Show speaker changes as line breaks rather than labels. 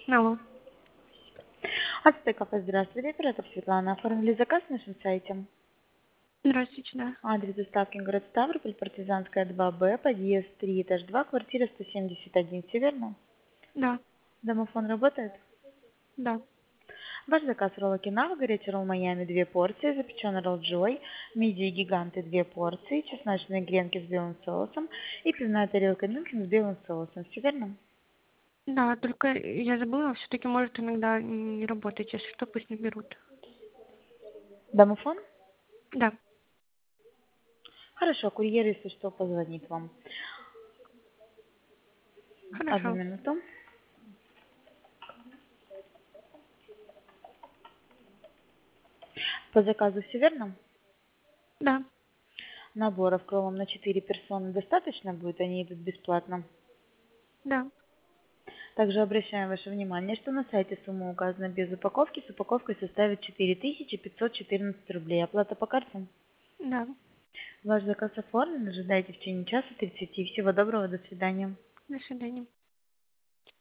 Алло.
Ацтек кафе, здравствуйте, оператор Светлана. Оформили заказ на нашем сайте.
Здравствуйте, да.
Адрес доставки город Ставрополь, Партизанская 2Б, подъезд 3, этаж 2, квартира 171, все верно?
Да,
Домофон работает?
да.
Ваш заказ ролл Окинава, горячий ролл Майами 2 порции, запеченный ролл Джой, мидии гиганты 2 порции, чесночные гренки с белым соусом и пивная тарелка Мюнхен с белым соусом, все верно?
Да, только я забыла, все-таки может иногда не работать, если что, пусть наберут.
Домофон?
Да,
Хорошо, курьер, если что, позвонит вам. Одну
хорошо.
минуту. По заказу все верно?
Да,
Наборов кролом на 4 персоны достаточно будет, они идут бесплатно.
да.
Также обращаем ваше внимание, что на сайте сумма указана без упаковки, с упаковкой составит 4514 рублей. Оплата по карте.
Да.
Ваш заказ оформлен, ожидайте в течение часа 30. Всего доброго, до свидания.
До свидания.